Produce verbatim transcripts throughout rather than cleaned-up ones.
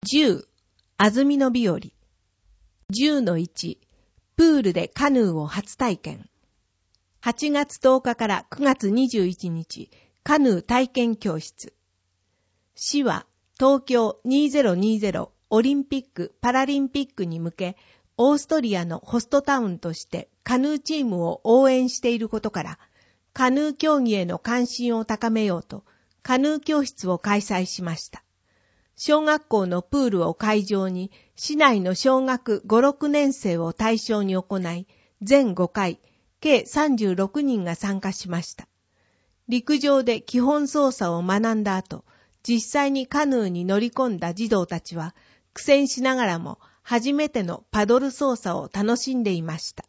じゅう、安曇野日和。じゅうのいち、プールでカヌーを初体験。はちがつとおかからくがつにじゅういちにち、カヌー体験教室。市は東京にせんにじゅうオリンピック・パラリンピックに向け、オーストリアのホストタウンとしてカヌーチームを応援していることから、カヌー競技への関心を高めようと、カヌー教室を開催しました。小学校のプールを会場に、市内の小学ご、ろくねん生を対象に行い、全ごかい、計さんじゅうろくにんが参加しました。陸上で基本操作を学んだ後、実際にカヌーに乗り込んだ児童たちは、苦戦しながらも初めてのパドル操作を楽しんでいました。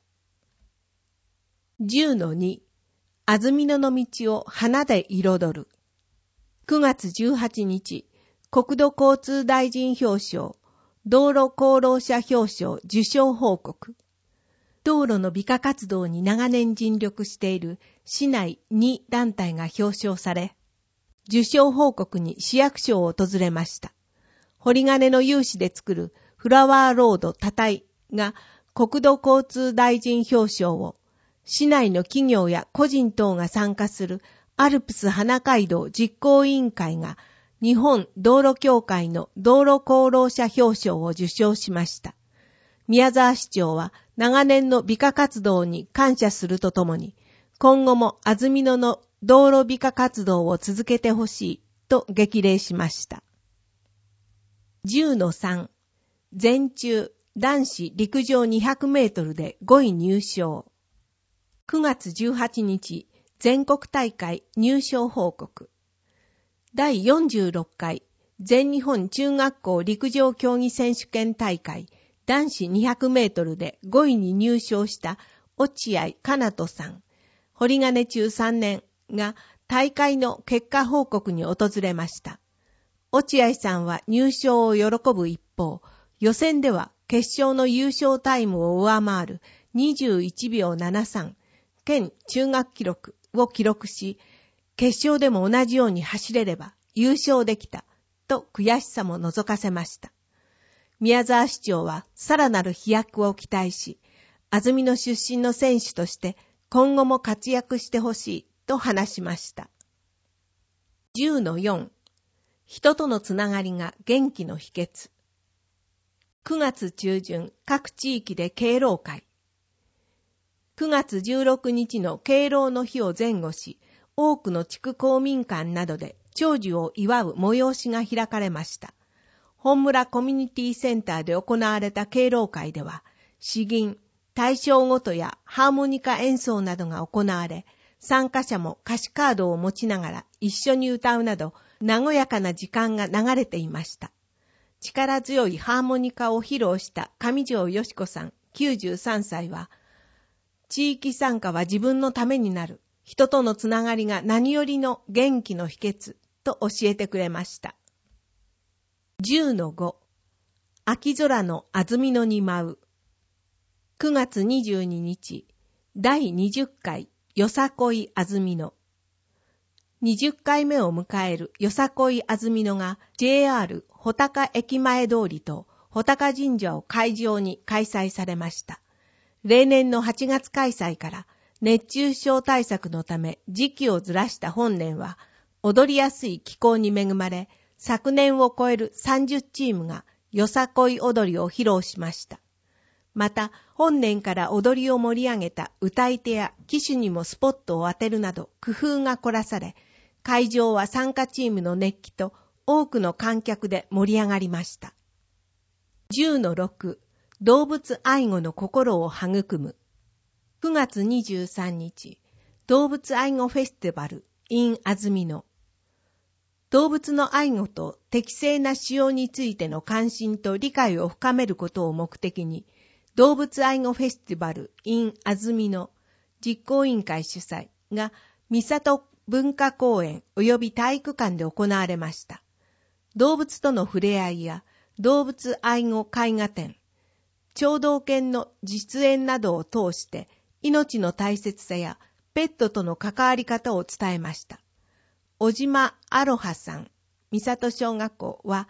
じゅうのに、安曇野の道を花で彩る。くがつじゅうはちにち、国土交通大臣表彰、道路功労者表彰受賞報告。道路の美化活動に長年尽力している市内にだんたいが表彰され、受賞報告に市役所を訪れました。針金の有志で作るフラワーロード多体が国土交通大臣表彰を、市内の企業や個人等が参加するアルプス花街道実行委員会が日本道路協会の道路功労者表彰を受賞しました。宮沢市長は長年の美化活動に感謝するとともに、今後も安曇野の道路美化活動を続けてほしいと激励しました。じゅうのさん、全中男子陸上にひゃくメートルでごい入賞。くがつじゅうはちにち、全国大会入賞報告。だいよんじゅうろっかい全日本中学校陸上競技選手権大会男子にひゃくメートルでごいに入賞した落合かなとさん、針金中さんねんが大会の結果報告に訪れました。落合さんは入賞を喜ぶ一方、予選では決勝の優勝タイムを上回るにじゅういちびょうななさん、県中学記録を記録し、決勝でも同じように走れれば優勝できたと悔しさも覗かせました。宮沢市長はさらなる飛躍を期待し、安曇野出身の選手として今後も活躍してほしいと話しました。じゅうのよん、人とのつながりが元気の秘訣。くがつちゅうじゅん、各地域で敬老会。くがつじゅうろくにちの敬老の日を前後し、多くの地区公民館などで長寿を祝う催しが開かれました。本村コミュニティセンターで行われた敬老会では、詩吟、大正ごとやハーモニカ演奏などが行われ、参加者も歌詞カードを持ちながら一緒に歌うなど、和やかな時間が流れていました。力強いハーモニカを披露した上条よし子さんきゅうじゅうさんさいは、地域参加は自分のためになる。人とのつながりが何よりの元気の秘訣と教えてくれました。じゅうのご、秋空の安曇野に舞う。くがつにじゅうににち、だいにじゅっかいよさこい安曇野。にじゅっかいめを迎えるよさこい安曇野が ジェイアール 穂高駅前通りと穂高神社を会場に開催されました。例年のはちがつ開催から熱中症対策のため時期をずらした本年は踊りやすい気候に恵まれ、昨年を超えるさんじゅうチームがよさこい踊りを披露しました。また本年から踊りを盛り上げた歌い手や騎手にもスポットを当てるなど工夫が凝らされ、会場は参加チームの熱気と多くの観客で盛り上がりました。じゅうのろく、動物愛護の心を育む。くがつにじゅうさんにち、動物愛護フェスティバル in 安曇野。動物の愛護と適正な使用についての関心と理解を深めることを目的に、動物愛護フェスティバル in 安曇野実行委員会主催が三郷文化公園及び体育館で行われました。動物との触れ合いや動物愛護絵画展、聴導犬の実演などを通して命の大切さやペットとの関わり方を伝えました。小島アロハさん、三郷小学校は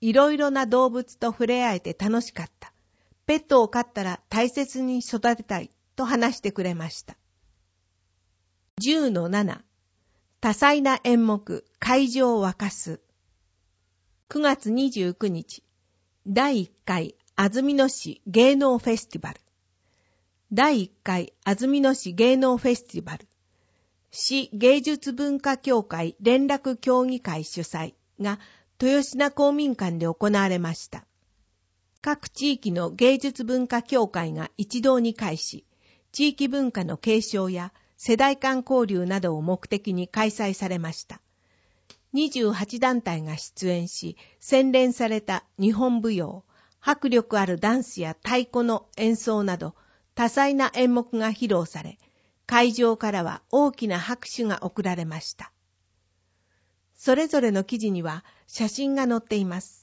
いろいろな動物と触れ合えて楽しかった。ペットを飼ったら大切に育てたいと話してくれました。じゅうのなな、多彩な演目、会場を沸かす。くがつにじゅうくにち、だいいっかい安曇野市芸能フェスティバル。だいいっかい安曇野市芸能フェスティバル。市芸術文化協会連絡協議会主催が豊品公民館で行われました。各地域の芸術文化協会が一堂に会し、地域文化の継承や世代間交流などを目的に開催されました。にじゅうはちだんたいが出演し、洗練された日本舞踊、迫力あるダンスや太鼓の演奏など、多彩な演目が披露され、会場からは大きな拍手が送られました。それぞれの記事には写真が載っています。